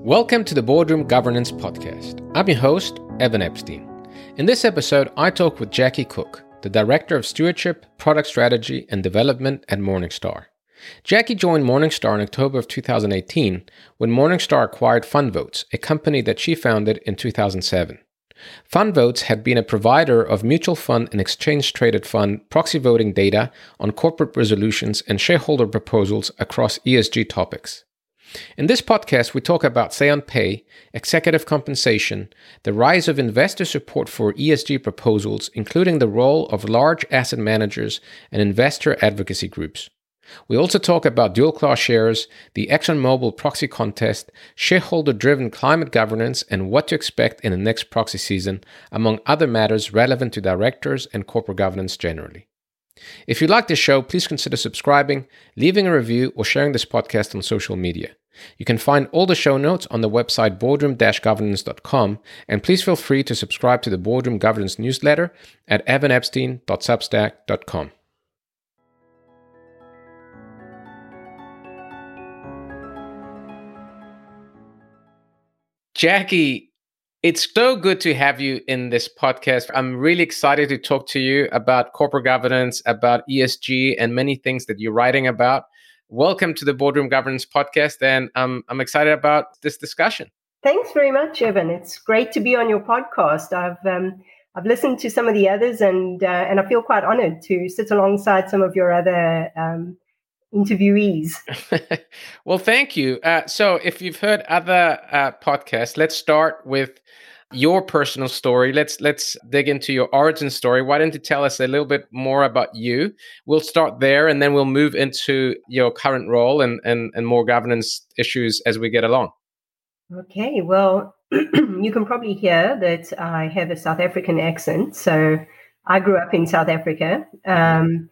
Welcome to the Boardroom Governance Podcast. I'm your host, Evan Epstein. In this episode, I talk with Jackie Cook, the Director of Stewardship, Product Strategy and Development at Morningstar. Jackie joined Morningstar in October of 2018 when Morningstar acquired FundVotes, a company that she founded in 2007. FundVotes had been a provider of mutual fund and exchange-traded fund proxy voting data on corporate resolutions and shareholder proposals across ESG topics. In this podcast, we talk about Say on Pay, executive compensation, the rise of investor support for ESG proposals, including the role of large asset managers and investor advocacy groups. We also talk about dual-class shares, the ExxonMobil proxy contest, shareholder-driven climate governance, and what to expect in the next proxy season, among other matters relevant to directors and corporate governance generally. If you like this show, please consider subscribing, leaving a review, or sharing this podcast on social media. You can find all the show notes on the website boardroom-governance.com, and please feel free to subscribe to the Boardroom Governance newsletter at evanepstein.substack.com. Jackie, it's so good to have you in this podcast. I'm really excited to talk to you about corporate governance, about ESG, and many things that you're writing about. Welcome to the Boardroom Governance Podcast, and I'm excited about this discussion. Thanks very much, Evan. It's great to be on your podcast. I've listened to some of the others, and I feel quite honored to sit alongside some of your other interviewees. Well, thank you. So if you've heard other podcasts, let's start with your personal story. Let's dig into your origin story. Why don't you tell us a little bit more about you? We'll start there, and then we'll move into your current role and more governance issues as we get along. Okay, well, you can probably hear that I have a South African accent. So I grew up in South Africa, and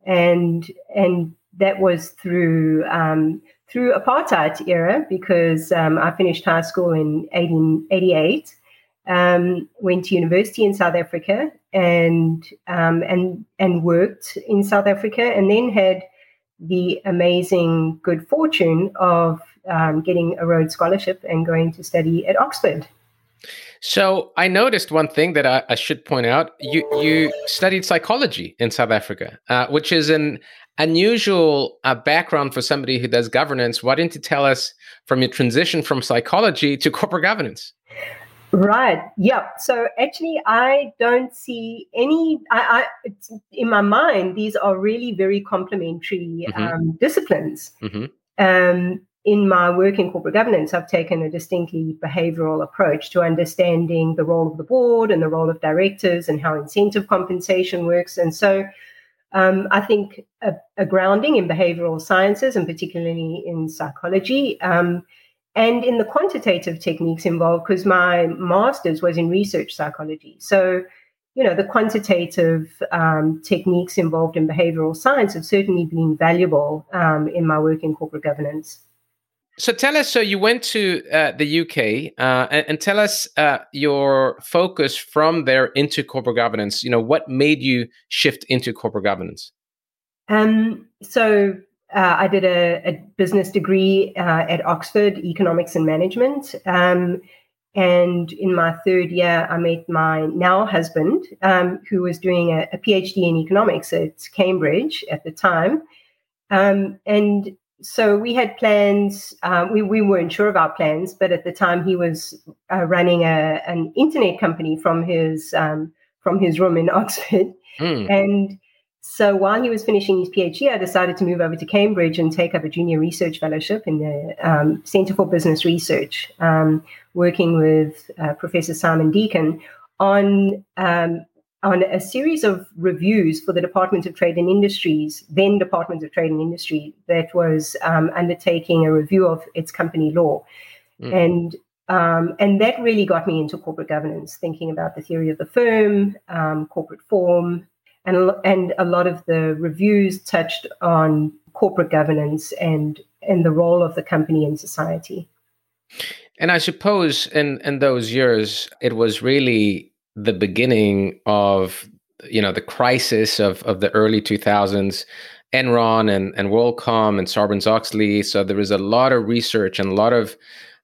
that was through apartheid era, because I finished high school in 1888, went to university in South Africa, and worked in South Africa, and then had the amazing good fortune of getting a Rhodes Scholarship and going to study at Oxford. So I noticed one thing that I should point out. You studied psychology in South Africa, which is an unusual background for somebody who does governance. Why didn't you tell us from your transition from psychology to corporate governance? Right. Yeah. So actually, I don't see any. In my mind, these are really very complementary disciplines. Mm-hmm. In my work in corporate governance, I've taken a distinctly behavioral approach to understanding the role of the board and the role of directors and how incentive compensation works. And so I think a grounding in behavioral sciences, and particularly in psychology, and in the quantitative techniques involved, because my master's was in research psychology. So, the quantitative techniques involved in behavioral science have certainly been valuable in my work in corporate governance. So tell us, so you went to the UK and tell us your focus from there into corporate governance. What made you shift into corporate governance? So I did a business degree at Oxford, economics and management. And in my third year, I met my now husband, who was doing a PhD in economics at Cambridge at the time. And so we had plans. We weren't sure of our plans, but at the time he was running an internet company from his room in Oxford. And so while he was finishing his PhD, I decided to move over to Cambridge and take up a junior research fellowship in the Center for Business Research, working with Professor Simon Deacon on a series of reviews for the Department of Trade and Industries, then Department of Trade and Industry, that was undertaking a review of its company law. And that really got me into corporate governance, thinking about the theory of the firm, corporate form, and a lot of the reviews touched on corporate governance and the role of the company in society. And I suppose in those years, it was really the beginning of, the crisis of the early 2000s, Enron and WorldCom and Sarbanes-Oxley. So there was a lot of research and a lot of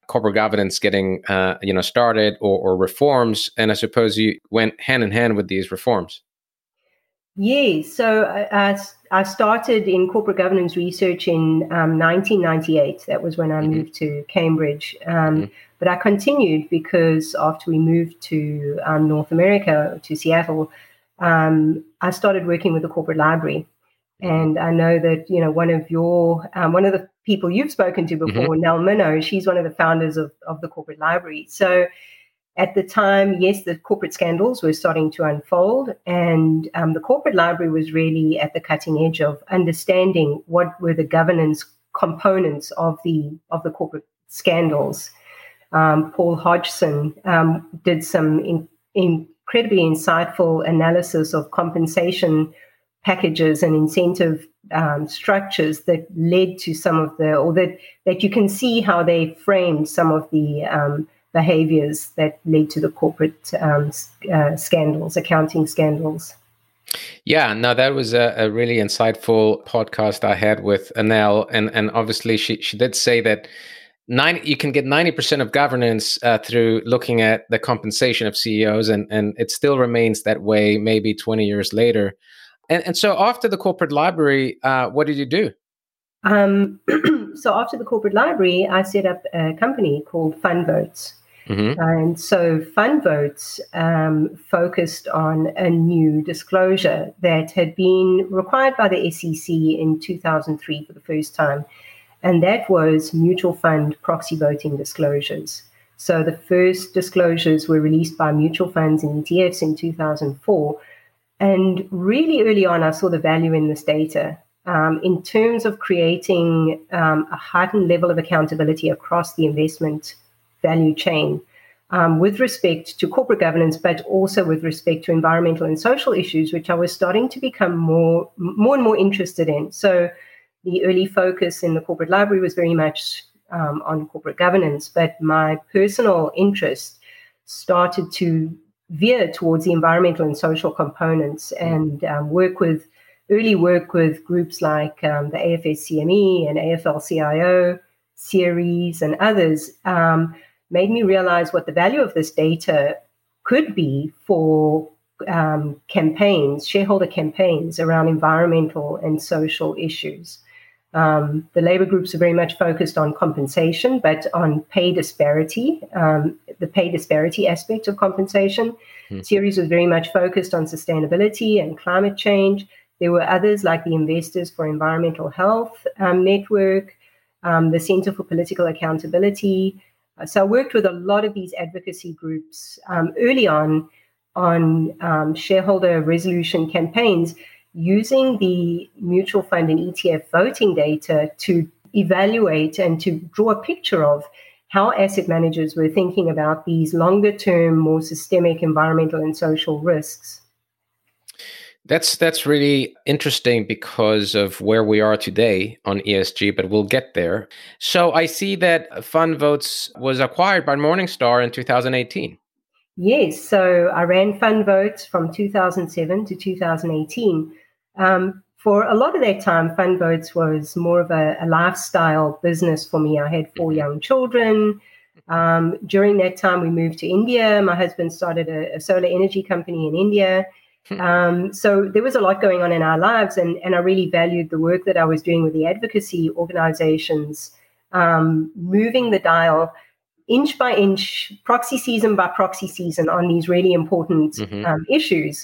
corporate governance getting started or reforms, and I suppose you went hand in hand with these reforms. Yes, so I started in corporate governance research in 1998. That was when I moved to Cambridge. But I continued because after we moved to North America, to Seattle, I started working with the corporate library. And I know that, one of the people you've spoken to before, Nell Minow, she's one of the founders of the corporate library. So at the time, yes, the corporate scandals were starting to unfold, and the corporate library was really at the cutting edge of understanding what were the governance components of the corporate scandals. Paul Hodgson did some incredibly insightful analysis of compensation packages and incentive structures that led to some of that you can see how they framed some of the behaviors that led to the corporate scandals, accounting scandals. Yeah, no, that was a really insightful podcast I had with Anel, and obviously she did say that you can get 90% of governance through looking at the compensation of CEOs, and it still remains that way maybe 20 years later. And so after the corporate library, what did you do? So after the corporate library, I set up a company called FundVotes. And so FundVotes focused on a new disclosure that had been required by the SEC in 2003 for the first time. And that was mutual fund proxy voting disclosures. So the first disclosures were released by mutual funds and ETFs in 2004. And really early on, I saw the value in this data in terms of creating a heightened level of accountability across the investment value chain with respect to corporate governance, but also with respect to environmental and social issues, which I was starting to become more and more interested in. So the early focus in the corporate library was very much on corporate governance, but my personal interest started to veer towards the environmental and social components, and work with groups like the AFS-CME and AFL-CIO, Ceres, and others, made me realize what the value of this data could be for shareholder campaigns around environmental and social issues. The labor groups are very much focused on compensation, but on pay disparity, the pay disparity aspect of compensation. Ceres was very much focused on sustainability and climate change. There were others like the Investors for Environmental Health Network, the Center for Political Accountability. So I worked with a lot of these advocacy groups early on shareholder resolution campaigns, using the mutual fund and ETF voting data to evaluate and to draw a picture of how asset managers were thinking about these longer-term, more systemic environmental and social risks. That's really interesting because of where we are today on ESG, but we'll get there. So I see that FundVotes was acquired by Morningstar in 2018. Yes, so I ran FundVotes from 2007 to 2018. For a lot of that time, FundVotes was more of a lifestyle business for me. I had 4 young children. During that time, we moved to India. My husband started a solar energy company in India. So there was a lot going on in our lives, and I really valued the work that I was doing with the advocacy organizations, moving the dial inch by inch, proxy season by proxy season on these really important issues.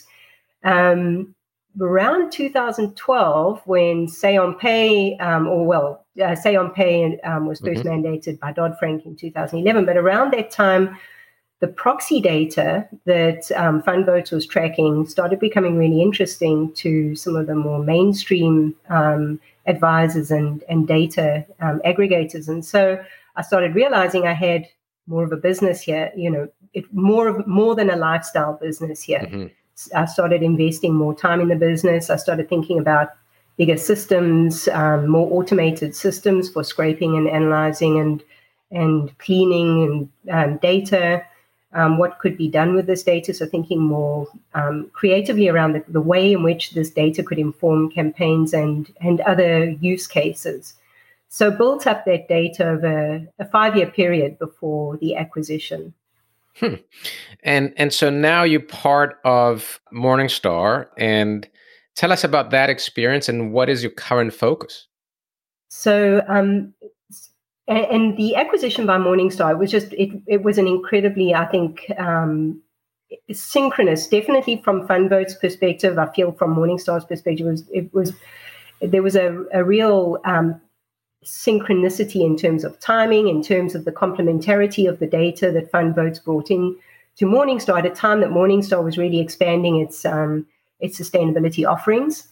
Around 2012, when Say on Pay, Say on Pay was first mandated by Dodd-Frank in 2011, but around that time, the proxy data that FundVotes was tracking started becoming really interesting to some of the more mainstream advisors and data aggregators. And so I started realizing I had more of a business here, more than a lifestyle business here. I started investing more time in the business. I started thinking about bigger systems, more automated systems for scraping and analyzing and cleaning and data. What could be done with this data? So thinking more creatively around the way in which this data could inform campaigns and other use cases. So built up that data over a 5-year period before the acquisition. And so now you're part of Morningstar, and tell us about that experience and what is your current focus? So, and the acquisition by Morningstar was just, it was an incredibly, I think, synchronous, definitely from FundVote's perspective. I feel from Morningstar's perspective, there was a real synchronicity in terms of timing, in terms of the complementarity of the data that FundVote's brought in to Morningstar at a time that Morningstar was really expanding its sustainability offerings.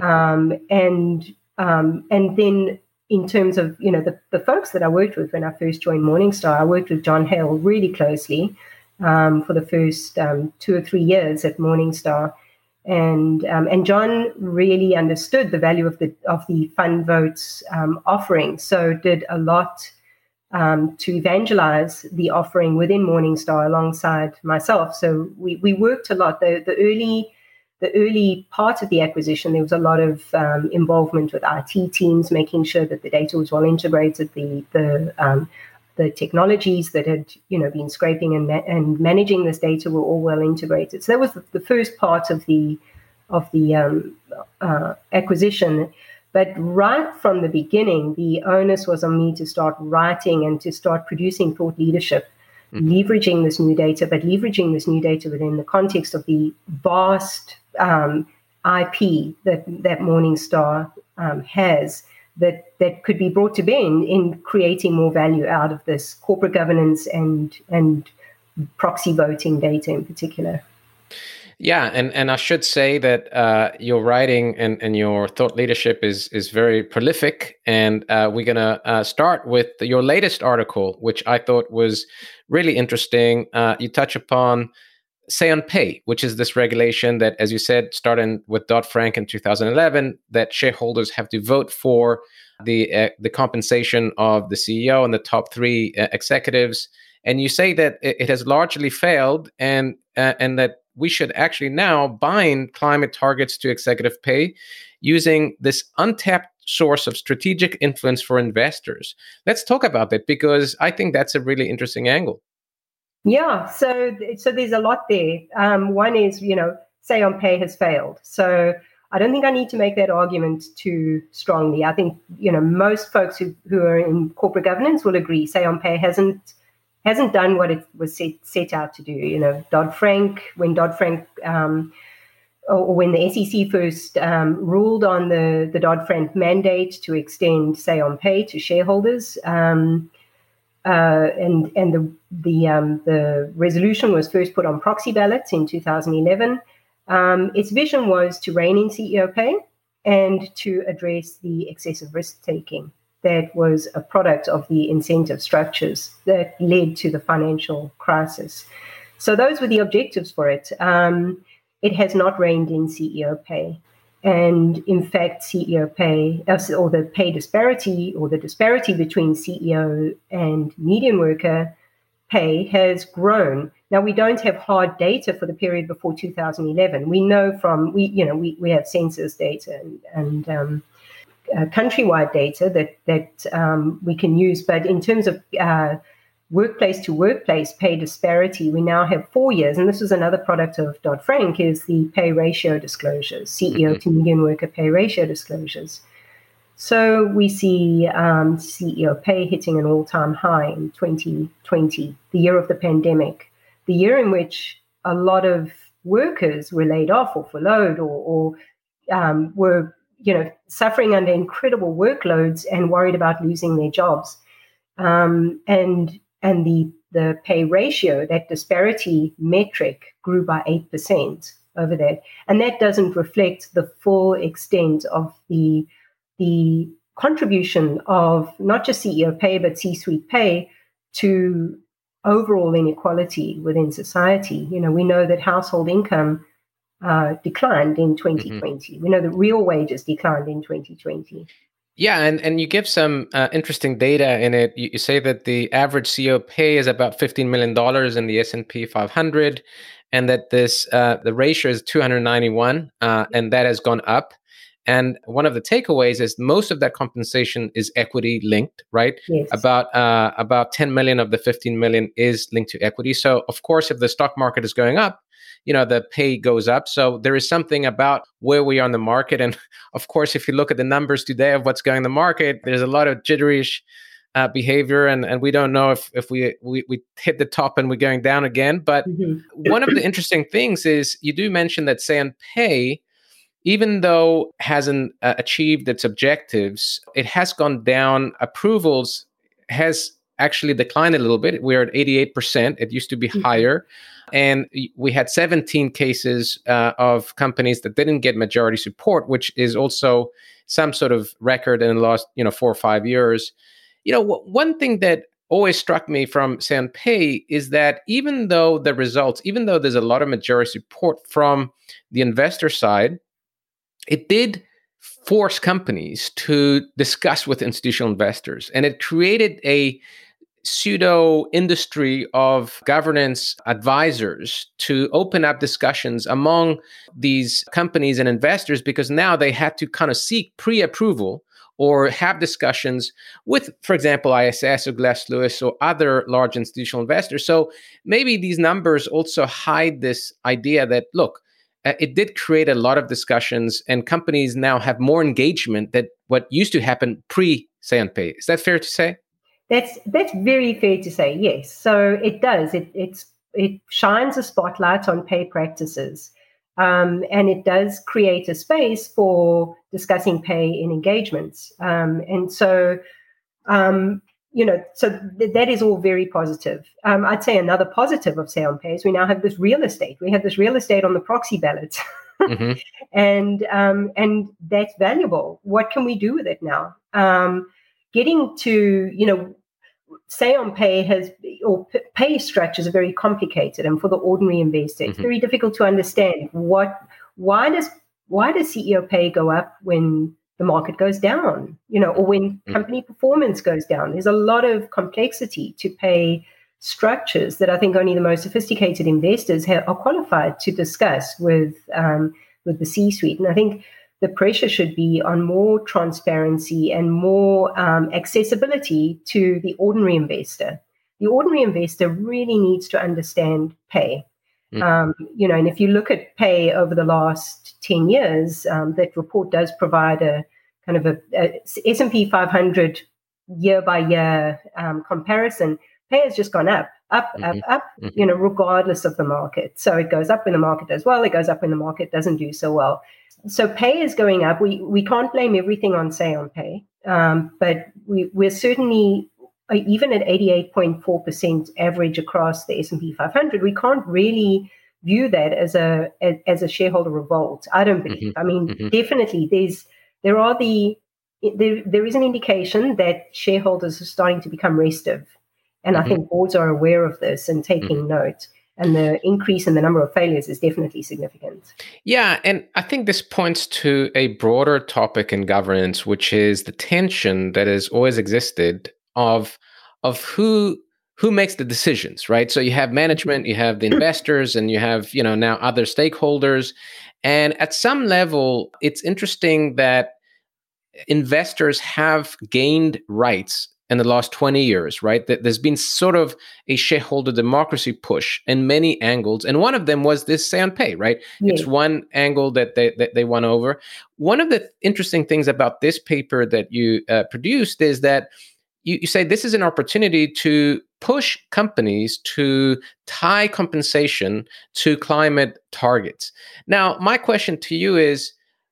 And then in terms of, the folks that I worked with when I first joined Morningstar, I worked with John Hale really closely for the first 2 or 3 years at Morningstar. And John really understood the value of the FundVote's offering, so did a lot to evangelize the offering within Morningstar alongside myself. So we worked a lot. The early part of the acquisition, there was a lot of involvement with IT teams, making sure that the data was well integrated, the technologies that had been scraping and managing this data were all well integrated. So that was the first part of the acquisition. But right from the beginning, the onus was on me to start writing and to start producing thought leadership, leveraging this new data, but leveraging this new data within the context of the vast IP that Morningstar has, that could be brought to bear in creating more value out of this corporate governance and proxy voting data in particular. Yeah, and I should say that your writing and your thought leadership is very prolific. And we're going to start with your latest article, which I thought was really interesting. You touch upon Say on Pay, which is this regulation that, as you said, started with Dodd-Frank in 2011, that shareholders have to vote for the compensation of the CEO and the top 3 executives. And you say that it has largely failed, and that we should actually now bind climate targets to executive pay using this untapped source of strategic influence for investors. Let's talk about that, because I think that's a really interesting angle. Yeah, so there's a lot there. One is, Say on Pay has failed. So I don't think I need to make that argument too strongly. I think, most folks who are in corporate governance will agree Say on Pay hasn't done what it was set out to do. Dodd-Frank, when the SEC first ruled on the Dodd-Frank mandate to extend Say on Pay to shareholders, and the resolution was first put on proxy ballots in 2011. Its vision was to rein in CEO pay and to address the excessive risk taking that was a product of the incentive structures that led to the financial crisis. So those were the objectives for it. It has not reined in CEO pay. And in fact, CEO pay, or the pay disparity, or the disparity between CEO and median worker pay has grown. Now, we don't have hard data for the period before 2011. We know we have census data and countrywide data that we can use. But in terms of workplace to workplace pay disparity, we now have 4 years, and this was another product of Dodd-Frank, is the pay ratio disclosures, CEO to median worker pay ratio disclosures. So we see CEO pay hitting an all-time high in 2020, the year of the pandemic, the year in which a lot of workers were laid off or furloughed or were suffering under incredible workloads and worried about losing their jobs. And the pay ratio, that disparity metric, grew by 8% over that. And that doesn't reflect the full extent of the contribution of not just CEO pay, but C-suite pay to overall inequality within society. We know that household income declined in 2020. We know that real wages declined in 2020. Yeah, and you give some interesting data in it. You say that the average CEO pay is about $15 million in the S&P 500, and that the ratio is 291, and that has gone up. And one of the takeaways is most of that compensation is equity linked, right? Yes. About 10 million of the 15 million is linked to equity. So of course, if the stock market is going up, the pay goes up. So there is something about where we are in the market. And of course, if you look at the numbers today of what's going in the market, there's a lot of jitterish behavior, and we don't know if we hit the top and we're going down again. But one of the interesting things is you do mention that Say on Pay, even though hasn't achieved its objectives, it has gone down. Approvals has actually declined a little bit. We're at 88%. It used to be higher. And we had 17 cases of companies that didn't get majority support, which is also some sort of record in the last 4 or 5 years. One thing that always struck me from Say on Pay is that even though there's a lot of majority support from the investor side, it did force companies to discuss with institutional investors, and it created a pseudo industry of governance advisors to open up discussions among these companies and investors, because now they had to kind of seek pre-approval or have discussions with, for example, ISS or Glass Lewis or other large institutional investors. So maybe these numbers also hide this idea that, look, it did create a lot of discussions, and companies now have more engagement than what used to happen pre-Say on Pay. Is that fair to say? That's very fair to say, yes. So it does. It shines a spotlight on pay practices, and it does create a space for discussing pay in engagements. And so, that is all very positive. I'd say another positive of Say on Pay is we now have this real estate. We have this real estate on the proxy ballot, and that's valuable. What can we do with it now? Getting to, Say on Pay pay structures are very complicated, and for the ordinary investor, it's very difficult to understand why does CEO pay go up when the market goes down, or when company performance goes down. There's a lot of complexity to pay structures that I think only the most sophisticated investors are qualified to discuss with the C-suite. And I think the pressure should be on more transparency and more accessibility to the ordinary investor. The ordinary investor really needs to understand pay. And if you look at pay over the last 10 years, that report does provide a kind of a S&P 500 year-by-year comparison. Pay has just gone up, regardless of the market. So it goes up when the market does well, it goes up when the market doesn't do so well. So pay is going up. We can't blame everything on Say on Pay, but we're certainly, even at 88.4% average across the S&P 500, we can't really view that as a shareholder revolt. I don't believe. I mean, definitely there is an indication that shareholders are starting to become restive, and I think boards are aware of this and taking note. And the increase in the number of failures is definitely significant. Yeah, and I think this points to a broader topic in governance, which is the tension that has always existed of who makes the decisions, right? So you have management, you have the investors, and you have, now other stakeholders. And at some level, it's interesting that investors have gained rights in the last 20 years, right? There's been sort of a shareholder democracy push in many angles. And one of them was this Say on Pay, right? Yes. It's one angle that they won over. One of the interesting things about this paper that you produced is that you say this is an opportunity to push companies to tie compensation to climate targets. Now, my question to you is,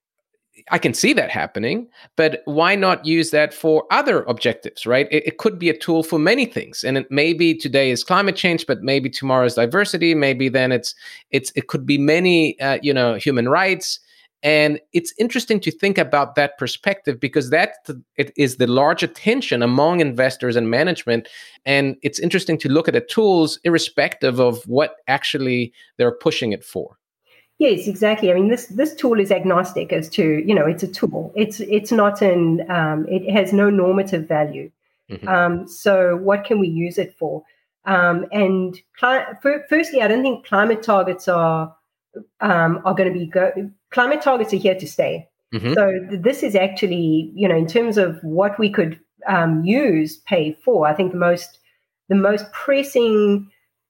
I can see that happening, but why not use that for other objectives, right? It could be a tool for many things. And it maybe today is climate change, but maybe tomorrow is diversity. Maybe then it could be many, human rights. And it's interesting to think about that perspective, because it is the large attention among investors and management. And it's interesting to look at the tools irrespective of what actually they're pushing it for. Yes, exactly. I mean, this tool is agnostic as to, it's a tool. It's not it has no normative value. So what can we use it for? And firstly, I don't think climate targets are going to be climate targets are here to stay. Mm-hmm. So this is actually, in terms of what we could pay for, I think the most pressing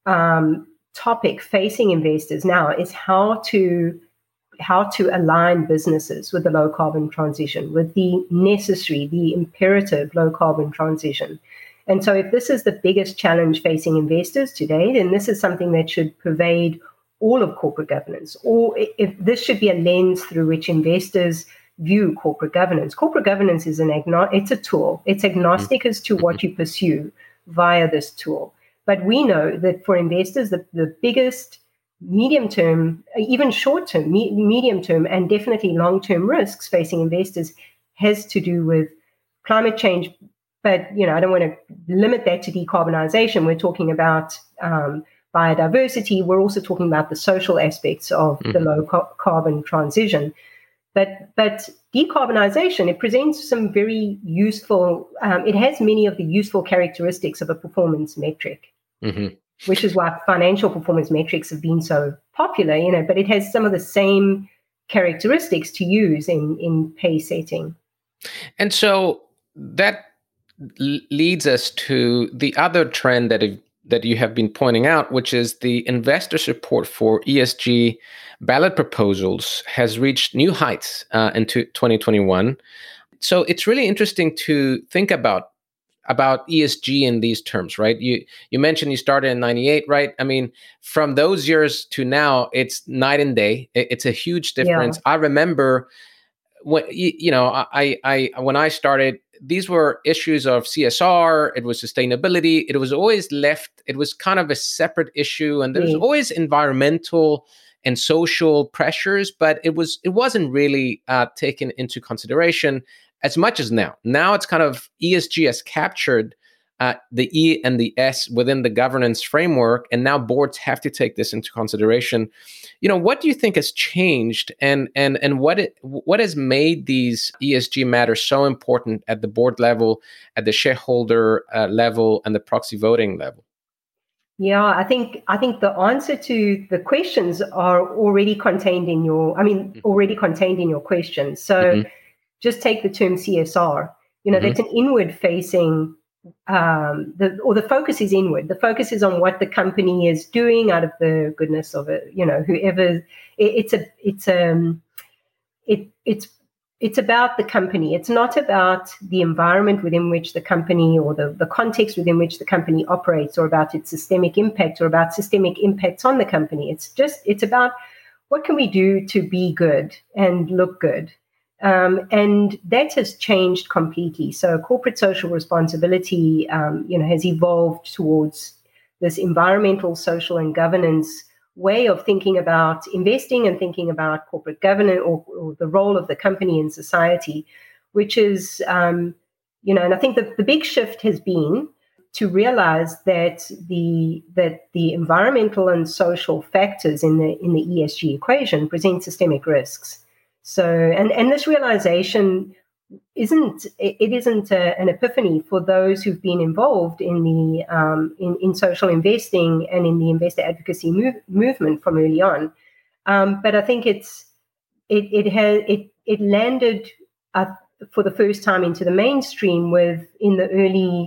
topic facing investors now is how to align businesses with the low carbon transition, with the imperative low carbon transition. And so if this is the biggest challenge facing investors today, then this is something that should pervade all of corporate governance, or if this should be a lens through which investors view corporate governance. Corporate governance is it's a tool. It's agnostic as to what you pursue via this tool. But we know that for investors, the biggest medium-term, even short-term, medium-term, and definitely long-term risks facing investors has to do with climate change. But, I don't want to limit that to decarbonization. We're talking about biodiversity. We're also talking about the social aspects of the low carbon transition. But decarbonization, it presents some very useful, it has many of the useful characteristics of a performance metric, which is why financial performance metrics have been so popular, but it has some of the same characteristics to use in pay setting. And so that leads us to the other trend that you have been pointing out, which is the investor support for ESG ballot proposals has reached new heights into 2021. So it's really interesting to think about ESG in these terms, right? You mentioned you started in 98, right? I mean, from those years to now, it's night and day. It's a huge difference. Yeah. I remember when when I started, these were issues of CSR, it was sustainability, it was always left, it was kind of a separate issue, and there was always environmental and social pressures, but it wasn't really taken into consideration as much as now. Now it's kind of ESG has captured the E and the S within the governance framework, and now boards have to take this into consideration. What do you think has changed, and what has made these ESG matters so important at the board level, at the shareholder level, and the proxy voting level? Yeah, I think the answer to the questions are already contained in your question. So just take the term CSR. That's an inward-facing. The focus is inward. The focus is on what the company is doing out of the goodness of it. Whoever it's about the company. It's not about the environment within which the company or the context within which the company operates, or about its systemic impact, or about systemic impacts on the company. It's about what can we do to be good and look good. And that has changed completely. So corporate social responsibility, has evolved towards this environmental, social, and governance way of thinking about investing and thinking about corporate governance or the role of the company in society, which is, and I think the big shift has been to realize that the environmental and social factors in the ESG equation present systemic risks. So, and this realization isn't an epiphany for those who've been involved in the in social investing and in the investor advocacy movement from early on. But I think it landed for the first time into the mainstream in the early.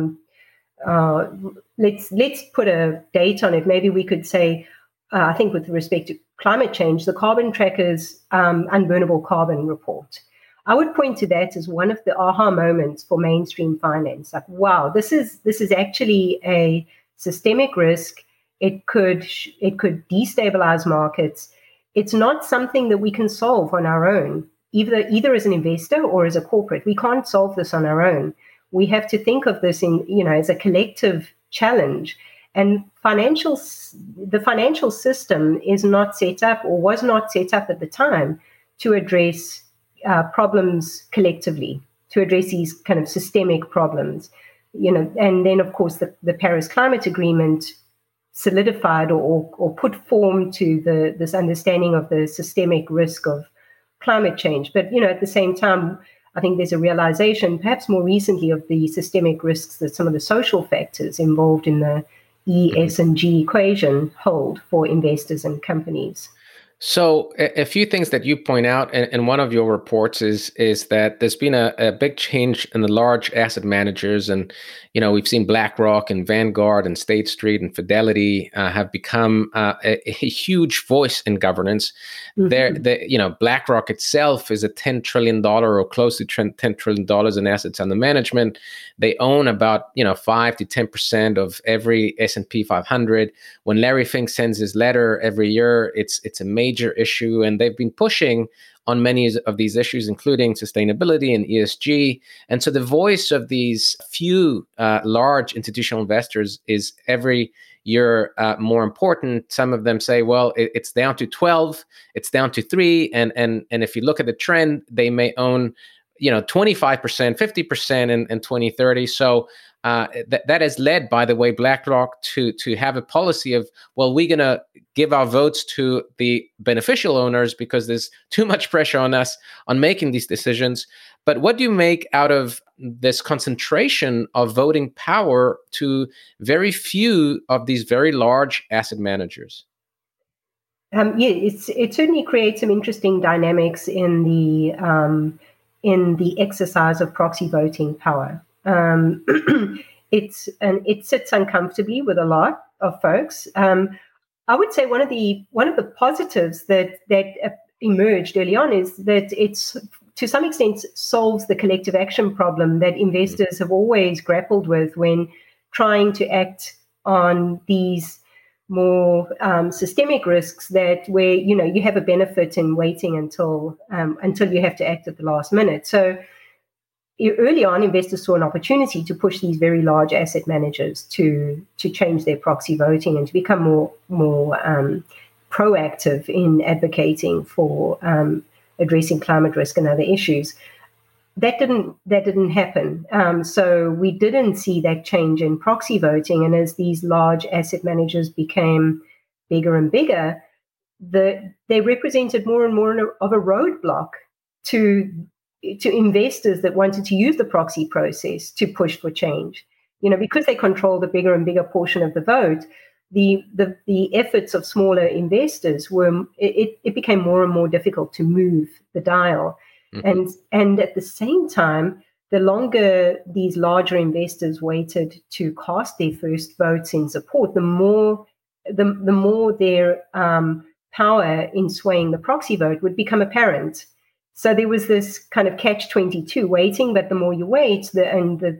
Let's put a date on it. Maybe we could say, I think with respect to climate change, the Carbon Tracker's Unburnable Carbon report. I would point to that as one of the aha moments for mainstream finance. Like, wow, this is actually a systemic risk. It could destabilize markets. It's not something that we can solve on our own, either as an investor or as a corporate. We can't solve this on our own. We have to think of this as a collective challenge. And the financial system is not set up, or was not set up at the time, to address problems collectively, to address these kind of systemic problems. And then of course the Paris Climate Agreement solidified or put form to this understanding of the systemic risk of climate change. But at the same time, I think there's a realization, perhaps more recently, of the systemic risks that some of the social factors involved in the E, S, and G equation hold for investors and companies. So a few things that you point out in one of your reports is that there's been a big change in the large asset managers, and we've seen BlackRock and Vanguard and State Street and Fidelity have become a huge voice in governance. Mm-hmm. BlackRock itself is a $10 trillion or close to $10 trillion in assets under management. They own about 5 to 10% of every S&P 500. When Larry Fink sends his letter every year, it's a major issue, and they've been pushing on many of these issues, including sustainability and ESG. And so the voice of these few large institutional investors is every year more important. Some of them say, well, it's down to 12, it's down to 3, and if you look at the trend, they may own 25%, 50% in 2030. So that has led, by the way, BlackRock to have a policy of, well, we're going to give our votes to the beneficial owners because there's too much pressure on us on making these decisions. But what do you make out of this concentration of voting power to very few of these very large asset managers? It certainly creates some interesting dynamics in the exercise of proxy voting power. It sits uncomfortably with a lot of folks. I would say one of the positives that emerged early on is that it's to some extent solves the collective action problem that investors have always grappled with when trying to act on these more systemic risks where you have a benefit in waiting until you have to act at the last minute. So early on, investors saw an opportunity to push these very large asset managers to change their proxy voting and to become more proactive in advocating for addressing climate risk and other issues. That didn't happen. So we didn't see that change in proxy voting. And as these large asset managers became bigger and bigger, they represented more and more of a roadblock to investors that wanted to use the proxy process to push for change. Because they control the bigger and bigger portion of the vote, the efforts of smaller investors it became more and more difficult to move the dial. Mm-hmm. And at the same time, the longer these larger investors waited to cast their first votes in support, the more their power in swaying the proxy vote would become apparent. So there was this kind of catch-22 waiting, but the more you wait, year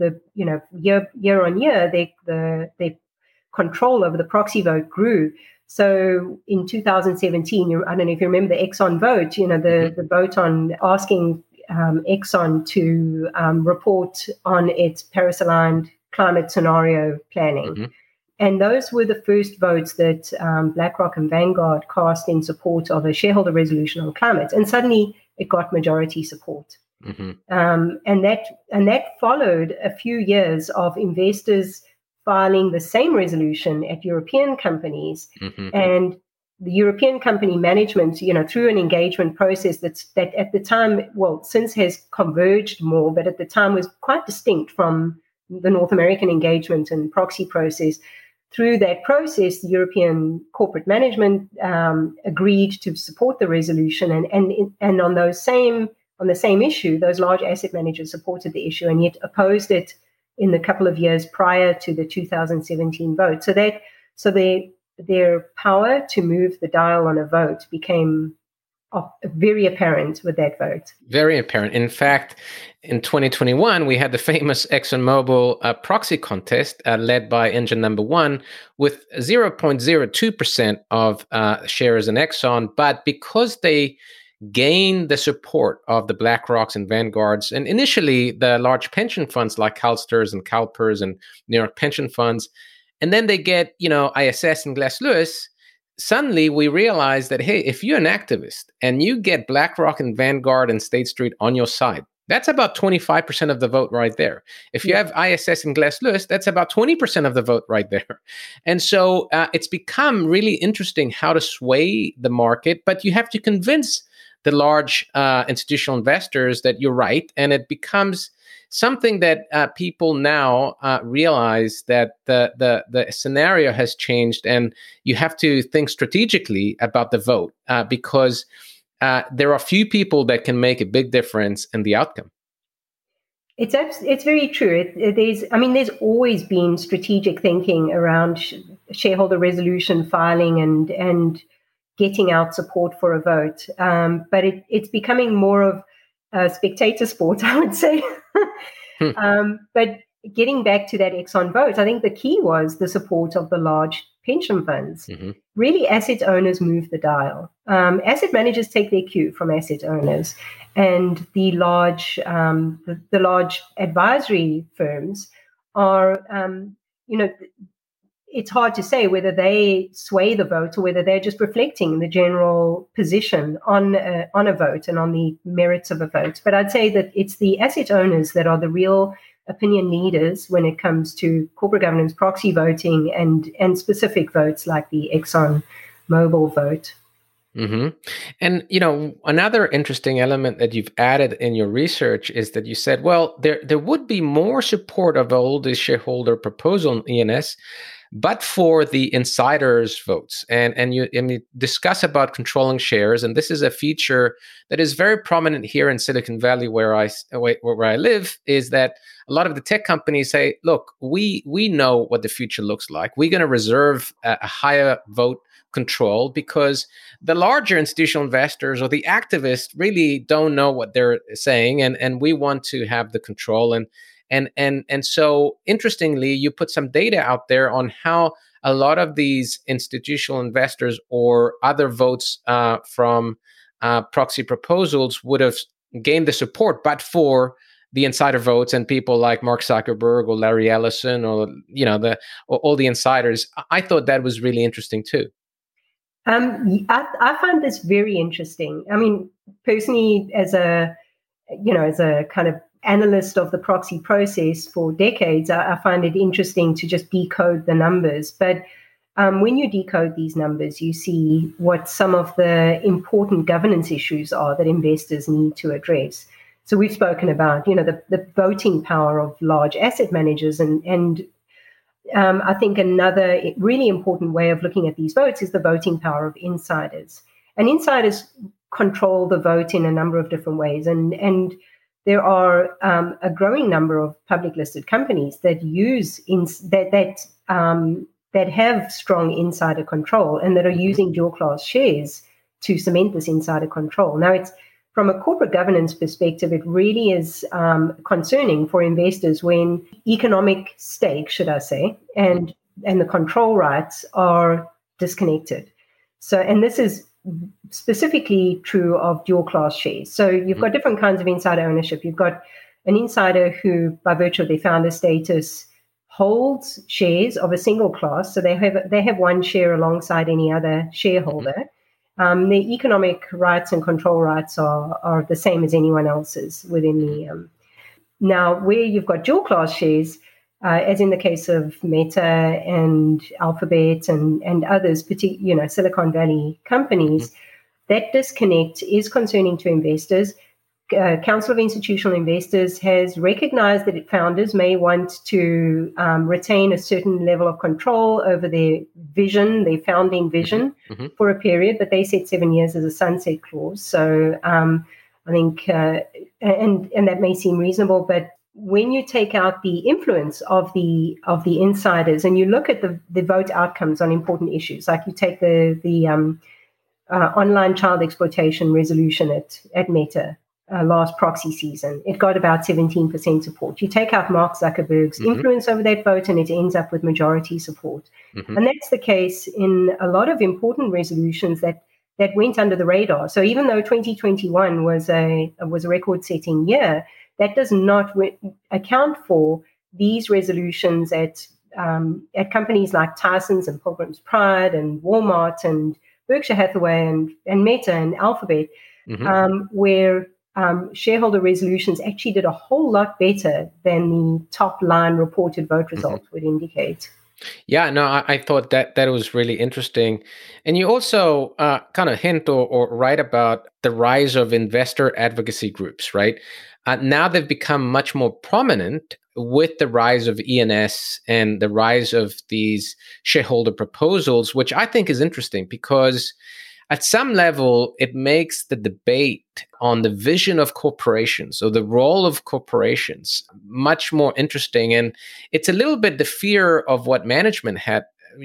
on year, the control over the proxy vote grew. So in 2017, I don't know if you remember the Exxon vote, the vote on asking Exxon to report on its Paris-aligned climate scenario planning. Mm-hmm. And those were the first votes that BlackRock and Vanguard cast in support of a shareholder resolution on climate. And suddenly it got majority support. Mm-hmm. And that followed a few years of investors filing the same resolution at European companies. Mm-hmm. And the European company management, through an engagement process that at the time, since has converged more, but at the time was quite distinct from the North American engagement and proxy process. Through that process, the European corporate management agreed to support the resolution, and on the same issue, those large asset managers supported the issue and yet opposed it in the couple of years prior to the 2017 vote. So their power to move the dial on a vote became very apparent with that vote. Very apparent. In fact, in 2021, we had the famous ExxonMobil proxy contest led by Engine Number One with 0.02% of shares in Exxon. But because they gained the support of the BlackRocks and Vanguards, and initially the large pension funds like CalSTRS and CalPERS and New York pension funds, and then they get, ISS and Glass Lewis, suddenly we realize that, hey, if you're an activist and you get BlackRock and Vanguard and State Street on your side, that's about 25% of the vote right there. If you have ISS and Glass Lewis, that's about 20% of the vote right there. And so it's become really interesting how to sway the market, but you have to convince the large institutional investors that you're right, and it becomes something that people now realize that the scenario has changed, and you have to think strategically about the vote because there are few people that can make a big difference in the outcome. It's very true. There's always been strategic thinking around shareholder resolution filing and getting out support for a vote. But it's becoming more of a spectator sport, I would say. But getting back to that Exxon vote, I think the key was the support of the large pension funds. Mm-hmm. Really, asset owners move the dial. Asset managers take their cue from asset owners, and the large advisory firms are, it's hard to say whether they sway the vote or whether they're just reflecting the general position on a vote and on the merits of a vote. But I'd say that it's the asset owners that are the real opinion leaders when it comes to corporate governance, proxy voting, and specific votes like the Exxon Mobil vote. Mm-hmm. And, another interesting element that you've added in your research is that you said, well, there would be more support of all the shareholder proposal in ENS, but for the insiders' votes. And you discuss about controlling shares. And this is a feature that is very prominent here in Silicon Valley, where I live, is that a lot of the tech companies say, look, we know what the future looks like. We're going to reserve a higher vote control because the larger institutional investors or the activists really don't know what they're saying, and we want to have the control. And so interestingly, you put some data out there on how a lot of these institutional investors or other votes from proxy proposals would have gained the support, but for the insider votes and people like Mark Zuckerberg or Larry Ellison or all the insiders. I thought that was really interesting too. I find this very interesting. I mean, personally, as a kind of analyst of the proxy process for decades, I find it interesting to just decode the numbers. But when you decode these numbers, you see what some of the important governance issues are that investors need to address. So we've spoken about, the voting power of large asset managers, and I think another really important way of looking at these votes is the voting power of insiders. And insiders control the vote in a number of different ways. And there are a growing number of public listed companies that use that have strong insider control and that are using dual class shares to cement this insider control. Now, it's from a corporate governance perspective, it really is concerning for investors when economic stake, should I say, and the control rights are disconnected. So, and this is specifically true of dual class shares. So you've got different kinds of insider ownership. You've got an insider who, by virtue of their founder status, holds shares of a single class. So they have one share alongside any other shareholder. The economic rights and control rights are the same as anyone else's within the. Now, where you've got dual class shares, as in the case of Meta and Alphabet and others, particularly Silicon Valley companies, that disconnect is concerning to investors. Council of Institutional Investors has recognized that founders may want to retain a certain level of control over their vision, their founding vision, for a period, but they set 7 years as a sunset clause. So I think, and that may seem reasonable, but when you take out the influence of the insiders and you look at the vote outcomes on important issues, like you take the online child exploitation resolution at Meta. Last proxy season, it got about 17% support. You take out Mark Zuckerberg's influence over that vote and it ends up with majority support. And that's the case in a lot of important resolutions that went under the radar. So even though 2021 was a record-setting year, that does not account for these resolutions at companies like Tyson's and Pilgrim's Pride and Walmart and Berkshire Hathaway and Meta and Alphabet, where shareholder resolutions actually did a whole lot better than the top line reported vote results would indicate. Yeah, no, I thought that was really interesting. And you also kind of hint or write about the rise of investor advocacy groups, right? now they've become much more prominent with the rise of ENS and the rise of these shareholder proposals, which I think is interesting because at some level, it makes the debate on the vision of corporations or the role of corporations much more interesting. And it's a little bit the fear of what management had.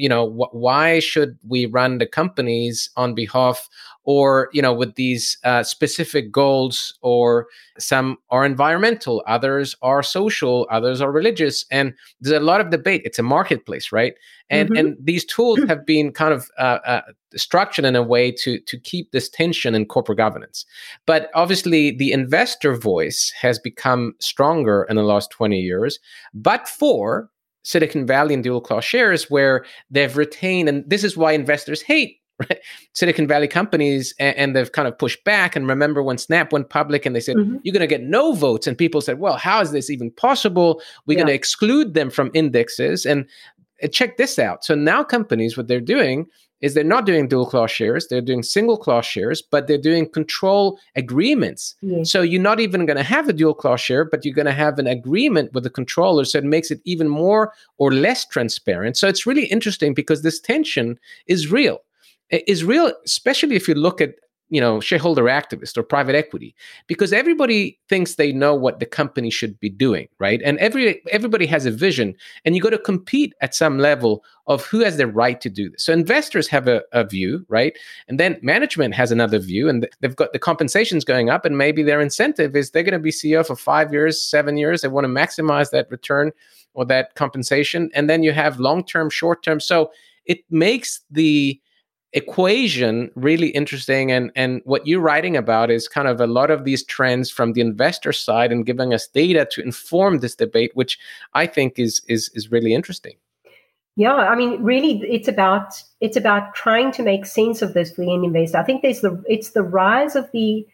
Why should we run the companies on behalf or, with these specific goals, or some are environmental, others are social, others are religious. And there's a lot of debate. It's a marketplace, right? And these tools have been kind of structured in a way to keep this tension in corporate governance. But obviously, the investor voice has become stronger in the last 20 years, but for Silicon Valley and dual class shares, where they've retained, and this is why investors hate Silicon Valley companies, and they've kind of pushed back. And remember when Snap went public and they said, you're going to get no votes. And people said, well, how is this even possible? We're going to exclude them from indexes. And check this out. So now companies, what they're doing is they're not doing dual class shares. They're doing single class shares, but they're doing control agreements. Yes. So you're not even going to have a dual class share, but you're going to have an agreement with the controller. So it makes it even more or less transparent. So it's really interesting because this tension is real. It is real, especially if you look at shareholder activists or private equity, because everybody thinks they know what the company should be doing, right? And everybody has a vision, and you got to compete at some level of who has the right to do this. So investors have a view, right? And then management has another view, and they've got the compensations going up, and maybe their incentive is they're going to be CEO for 5 years, 7 years. They want to maximize that return or that compensation. And then you have long-term, short-term. So it makes the equation really interesting, and what you're writing about is kind of a lot of these trends from the investor side and giving us data to inform this debate, which I think is really interesting. Yeah, I mean, really, it's about trying to make sense of this for the end investor. I think it's the rise of the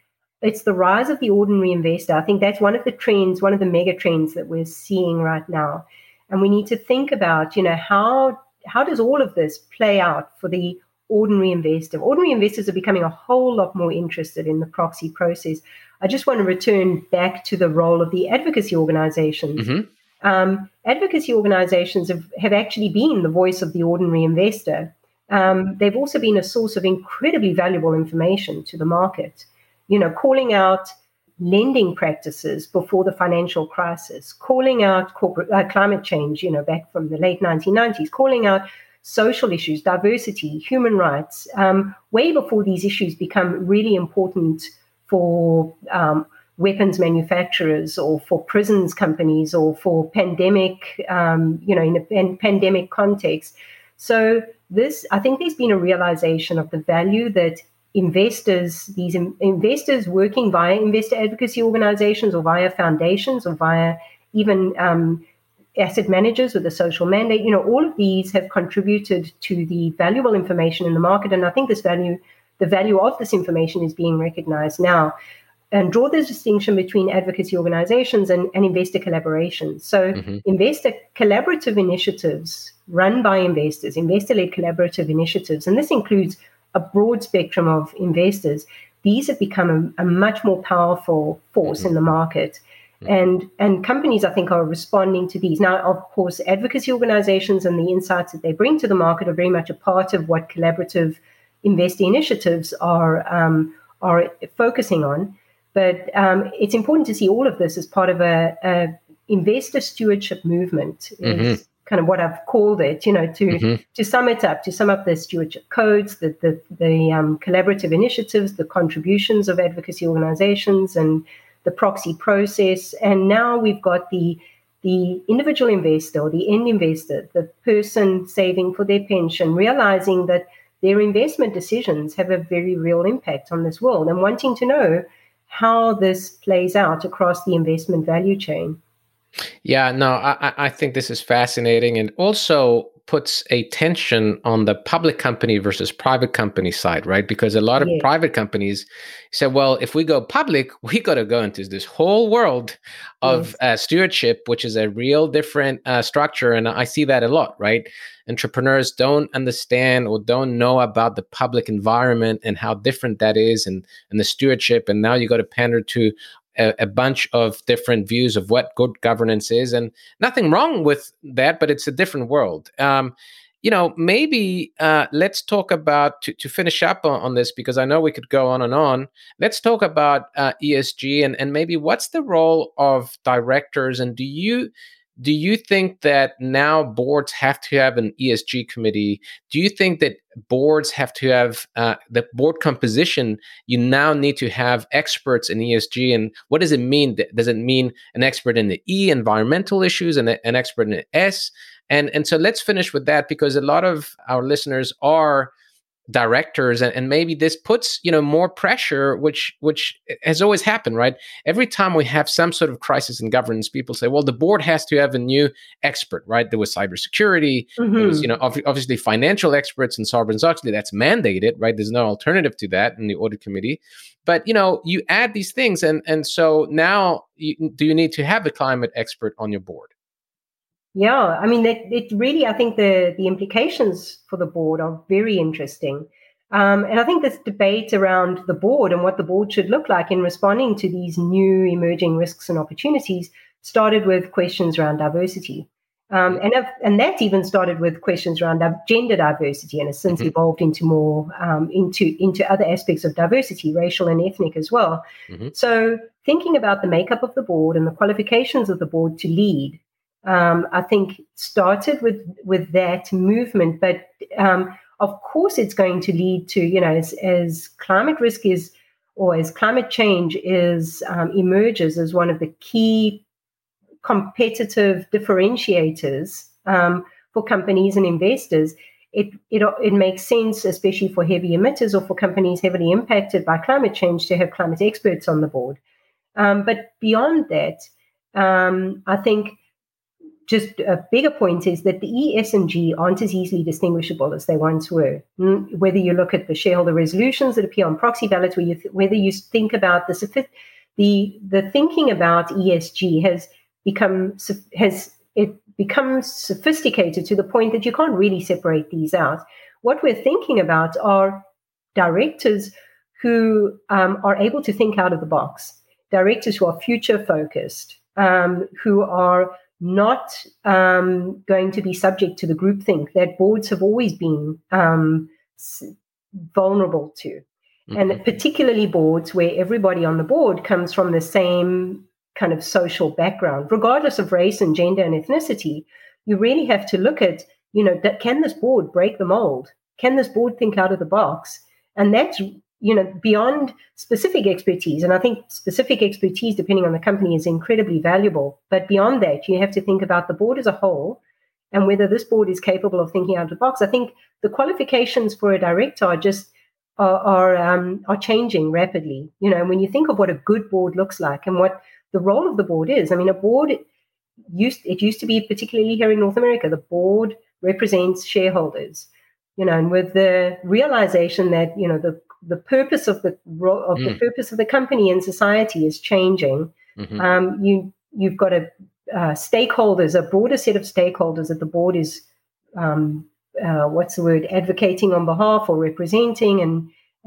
ordinary investor. I think that's one of the trends, one of the mega trends that we're seeing right now, and we need to think about how does all of this play out for the ordinary investor. Ordinary investors are becoming a whole lot more interested in the proxy process. I just want to return back to the role of the advocacy organizations. Advocacy organizations have actually been the voice of the ordinary investor. They've also been a source of incredibly valuable information to the market, calling out lending practices before the financial crisis, calling out corporate climate change, back from the late 1990s, calling out social issues, diversity, human rights, way before these issues become really important for weapons manufacturers or for prisons companies or for pandemic, in a pandemic context. So I think there's been a realization of the value that these investors working via investor advocacy organizations or via foundations or via even asset managers with a social mandate, all of these have contributed to the valuable information in the market. And I think the value of this information is being recognized now. And draw the distinction between advocacy organizations and investor collaborations. So investor collaborative initiatives run by investors, investor-led collaborative initiatives, and this includes a broad spectrum of investors. These have become a much more powerful force in the market. And companies, I think, are responding to these. Now, of course, advocacy organizations and the insights that they bring to the market are very much a part of what collaborative investor initiatives are focusing on. But it's important to see all of this as part of a investor stewardship movement, is kind of what I've called it, to sum it up, to sum up the stewardship codes, the collaborative initiatives, the contributions of advocacy organizations, and the proxy process. And now we've got the individual investor or the end investor, the person saving for their pension, realizing that their investment decisions have a very real impact on this world and wanting to know how this plays out across the investment value chain. Yeah, no, I think this is fascinating, and also puts a tension on the public company versus private company side, right? Because a lot of private companies say, well, if we go public, we got to go into this whole world of stewardship, which is a real different structure. And I see that a lot, right? Entrepreneurs don't understand or don't know about the public environment and how different that is, and the stewardship. And now you got to pander to a bunch of different views of what good governance is, and nothing wrong with that, but it's a different world. Maybe let's talk about, to finish up on this, because I know we could go on and on. Let's talk about ESG and maybe what's the role of directors, and do you think that now boards have to have an ESG committee? Do you think that boards have to have the board composition? You now need to have experts in ESG, and what does it mean? Does it mean an expert in the E, environmental issues, and an expert in the S? And so let's finish with that, because a lot of our listeners are directors, and maybe this puts more pressure, which has always happened, right? Every time we have some sort of crisis in governance, people say, well, the board has to have a new expert, right? There was cybersecurity, there was obviously financial experts in Sarbanes-Oxley, that's mandated, right? There's no alternative to that in the audit committee. But you add these things, and so now do you need to have a climate expert on your board? Yeah, I mean, it really, I think the implications for the board are very interesting. And I think this debate around the board and what the board should look like in responding to these new emerging risks and opportunities started with questions around diversity. And that even started with questions around gender diversity, and has since evolved into more into other aspects of diversity, racial and ethnic as well. So thinking about the makeup of the board and the qualifications of the board to lead, I think started with that movement, but of course it's going to lead to, as climate risk is, or as climate change emerges as one of the key competitive differentiators for companies and investors, it makes sense, especially for heavy emitters or for companies heavily impacted by climate change, to have climate experts on the board. But beyond that, I think just a bigger point is that the E, S, and G aren't as easily distinguishable as they once were. Whether you look at the shareholder resolutions that appear on proxy ballots, whether you think about the thinking about ESG has become sophisticated to the point that you can't really separate these out. What we're thinking about are directors who are able to think out of the box, directors who are future focused, who are not going to be subject to the groupthink that boards have always been vulnerable to. And particularly boards where everybody on the board comes from the same kind of social background, regardless of race and gender and ethnicity. You really have to look at, can this board break the mold? Can this board think out of the box? And that's, beyond specific expertise. And I think specific expertise, depending on the company, is incredibly valuable. But beyond that, you have to think about the board as a whole and whether this board is capable of thinking out of the box. I think the qualifications for a director are changing rapidly. When you think of what a good board looks like and what the role of the board is, I mean, a board used to be, particularly here in North America, the board represents shareholders. And with the realization that the purpose of the purpose of the company and society is changing, you've got stakeholders, a broader set of stakeholders that the board is advocating on behalf or representing,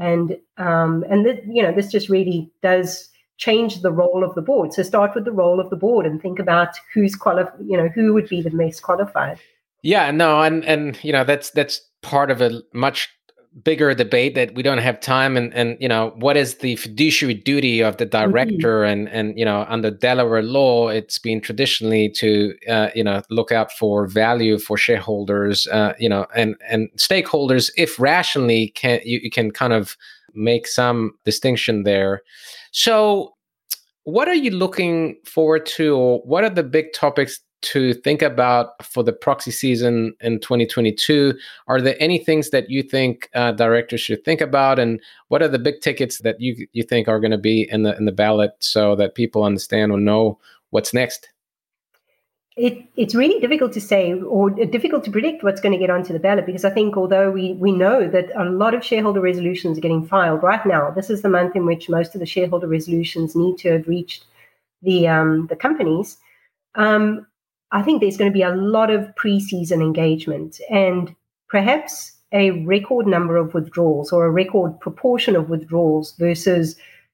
this just really does change the role of the board. So start with the role of the board and think about who would be the most qualified. Yeah, no, and that's part of a much bigger debate that we don't have time. And what is the fiduciary duty of the director? And under Delaware law, it's been traditionally to look out for value for shareholders, and stakeholders. If rationally, you can kind of make some distinction there. So, what are you looking forward to, or what are the big topics to think about for the proxy season in 2022? Are there any things that you think directors should think about, and what are the big tickets that you think are going to be in the ballot, so that people understand or know what's next? It's really difficult to say, or difficult to predict what's going to get onto the ballot, because I think although we know that a lot of shareholder resolutions are getting filed right now, this is the month in which most of the shareholder resolutions need to have reached the companies. I think there's going to be a lot of pre-season engagement and perhaps a record number of withdrawals, or a record proportion of withdrawals versus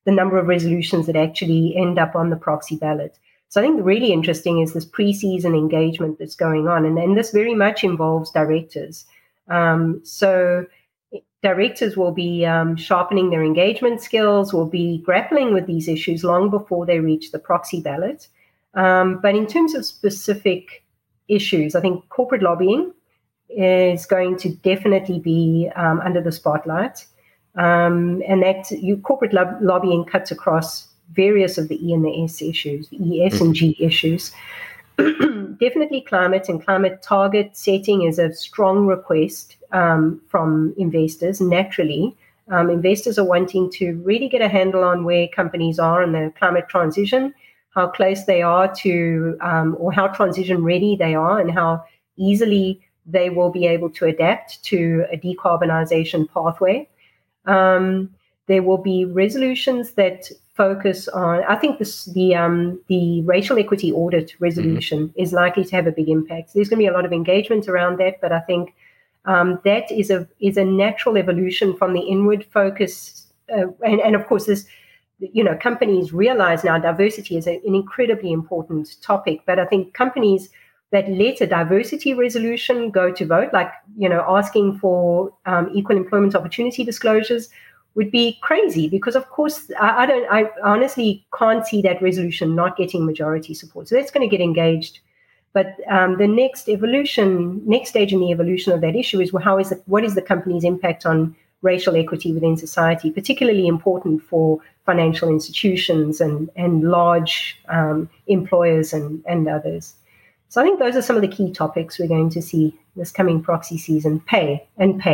the number of resolutions that actually end up on the proxy ballot. So I think really interesting is this pre-season engagement that's going on. And this very much involves directors. So directors will be sharpening their engagement skills, will be grappling with these issues long before they reach the proxy ballot. But in terms of specific issues, I think corporate lobbying is going to definitely be under the spotlight. And that corporate lobbying cuts across various of the E and the S issues, the E, S, and G issues. Definitely climate and climate target setting is a strong request from investors. Naturally, investors are wanting to really get a handle on where companies are in the climate transition, how close they are to, or how transition ready they are, and how easily they will be able to adapt to a decarbonization pathway. There will be resolutions that focus on, I think the racial equity audit resolution is likely to have a big impact. There's going to be a lot of engagement around that, but I think that is a natural evolution from the inward focus. And of course, this, companies realize now diversity is an incredibly important topic, but I think companies that let a diversity resolution go to vote, like, asking for equal employment opportunity disclosures, would be crazy, because of course I honestly can't see that resolution not getting majority support. So that's going to get engaged. But the next stage in the evolution of that issue is, well, what is the company's impact on racial equity within society, particularly important for financial institutions and large employers and others. So I think those are some of the key topics we're going to see this coming proxy season: pay.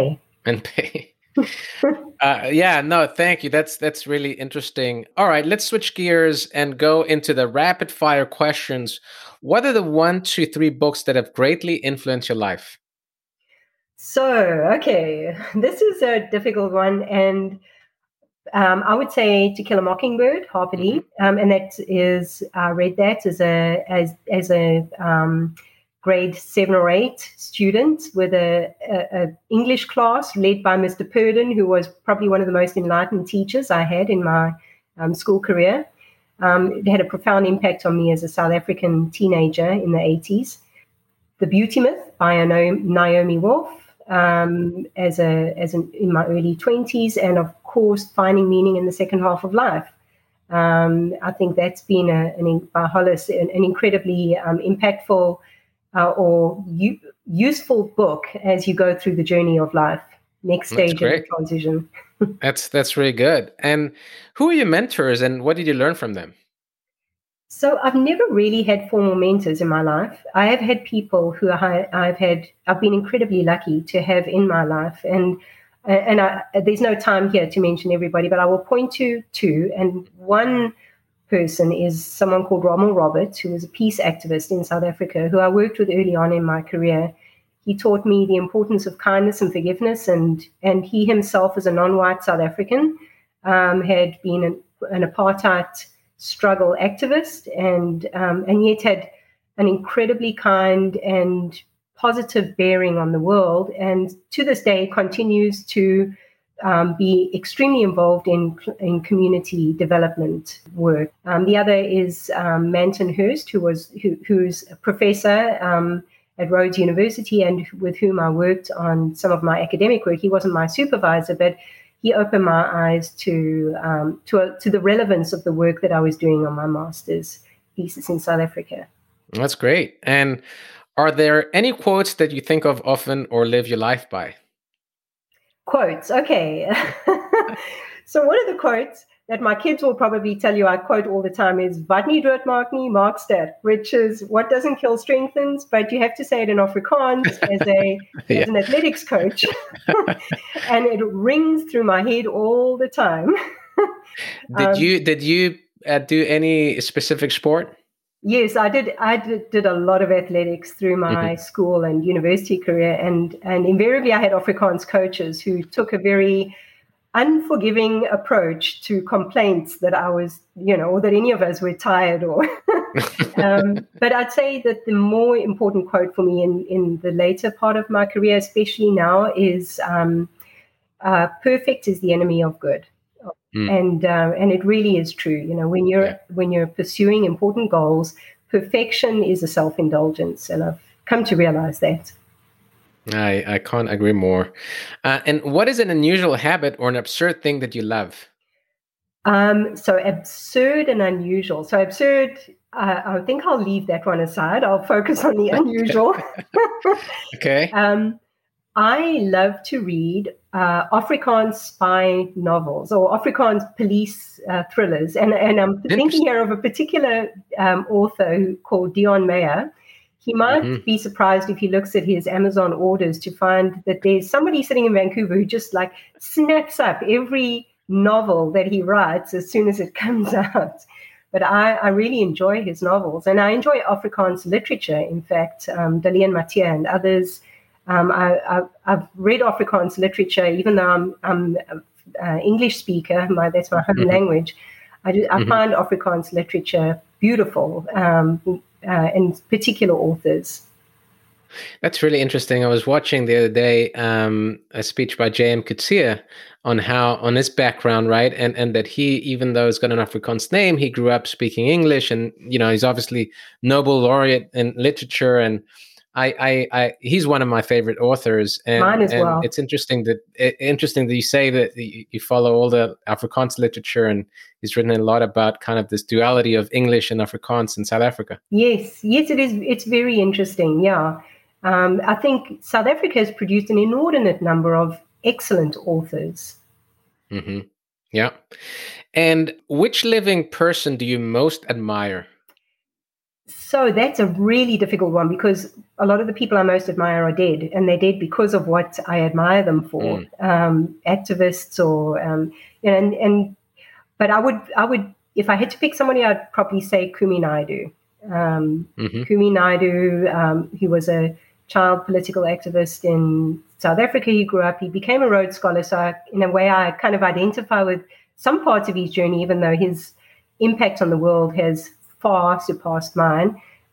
Thank you. That's really interesting. All right, let's switch gears and go into the rapid fire questions. What are the 1, 2, 3 books that have greatly influenced your life? So, okay, this is a difficult one, and I would say To Kill a Mockingbird, Harper Lee, and that is, I read that as a grade 7 or 8 student with a English class led by Mr. Purdon, who was probably one of the most enlightened teachers I had in my school career. It had a profound impact on me as a South African teenager in the 80s. The Beauty Myth by Naomi Wolf, in my early 20s, and of course Finding Meaning in the Second Half of Life. I think that's been by Hollis an incredibly impactful or useful book as you go through the journey of life, next stage of the transition. That's really good. And who are your mentors, and what did you learn from them? So I've never really had formal mentors in my life. I have had people who I've been incredibly lucky to have in my life, and there's no time here to mention everybody, but I will point to two. And one person is someone called Rommel Roberts, who was a peace activist in South Africa, who I worked with early on in my career. He taught me the importance of kindness and forgiveness, and he himself, as a non-white South African, had been an apartheid struggle activist, and yet had an incredibly kind and positive bearing on the world, and to this day continues to be extremely involved in community development work. The other is Manton Hurst, who's a professor at Rhodes University, and with whom I worked on some of my academic work. He wasn't my supervisor, but he opened my eyes to the relevance of the work that I was doing on my master's thesis in South Africa. That's great. And are there any quotes that you think of often or live your life by? Quotes, okay. So one of the quotes that my kids will probably tell you I quote all the time is "Wat nie dood maak nie, maak sterk," which is what doesn't kill strengthens, but you have to say it in Afrikaans as an athletics coach. And it rings through my head all the time. Did you do any specific sport? Yes, I did. I did a lot of athletics through my school and university career, and invariably I had Afrikaans coaches who took a very unforgiving approach to complaints that I was, or that any of us were tired, or. But I'd say that the more important quote for me in the later part of my career, especially now, is "Perfect is the enemy of good." And it really is true. When you're pursuing important goals, perfection is a self-indulgence, and I've come to realize that. I can't agree more. And what is an unusual habit or an absurd thing that you love? So absurd and unusual. So absurd, I think I'll leave that one aside. I'll focus on the unusual. Okay. I love to read Afrikaans spy novels or Afrikaans police thrillers. And I'm thinking here of a particular author called Dion Meyer. He might be surprised if he looks at his Amazon orders to find that there's somebody sitting in Vancouver who just like snaps up every novel that he writes as soon as it comes out. But I really enjoy his novels, and I enjoy Afrikaans literature. In fact, Dalian Mathieu and others. I've read Afrikaans literature, even though I'm an English speaker. That's my home language. I find Afrikaans literature beautiful, and particular authors. That's really interesting. I was watching the other day a speech by J.M. Coetzee on his background, right? And that he, even though he's got an Afrikaans name, he grew up speaking English, and he's obviously Nobel laureate in literature, and he's one of my favorite authors. And mine as well. It's interesting that you say that you follow all the Afrikaans literature, and he's written a lot about kind of this duality of English and Afrikaans in South Africa. Yes, it is. It's very interesting. Yeah. I think South Africa has produced an inordinate number of excellent authors. Mm-hmm. Yeah. And which living person do you most admire? So that's a really difficult one, because a lot of the people I most admire are dead, and they're dead because of what I admire them for. Activists or, but I would, if I had to pick somebody, I'd probably say Kumi Naidoo. Kumi Naidoo, he was a child political activist in South Africa. He grew up, he became a Rhodes Scholar. So in a way, I kind of identify with some parts of his journey, even though his impact on the world has far surpassed mine.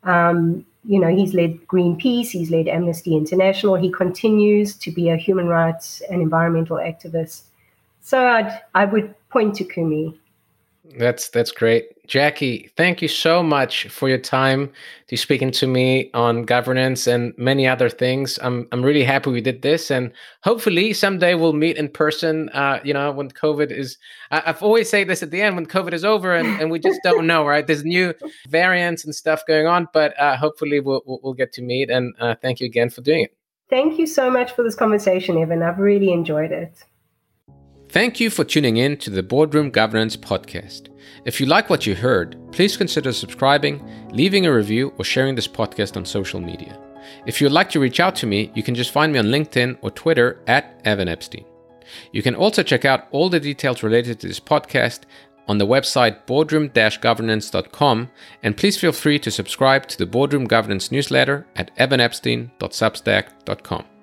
He's led Greenpeace, he's led Amnesty International. He continues to be a human rights and environmental activist. So I would point to Kumi. That's great. Jackie, thank you so much for your time to speaking to me on governance and many other things. I'm really happy we did this, and hopefully someday we'll meet in person. When COVID is, I've always say this at the end, when COVID is over, and we just don't know, right? There's new variants and stuff going on, but hopefully we'll get to meet. And thank you again for doing it. Thank you so much for this conversation, Evan. I've really enjoyed it. Thank you for tuning in to the Boardroom Governance Podcast. If you like what you heard, please consider subscribing, leaving a review, or sharing this podcast on social media. If you'd like to reach out to me, you can just find me on LinkedIn or Twitter at Evan Epstein. You can also check out all the details related to this podcast on the website boardroom-governance.com, and please feel free to subscribe to the Boardroom Governance newsletter at evanepstein.substack.com.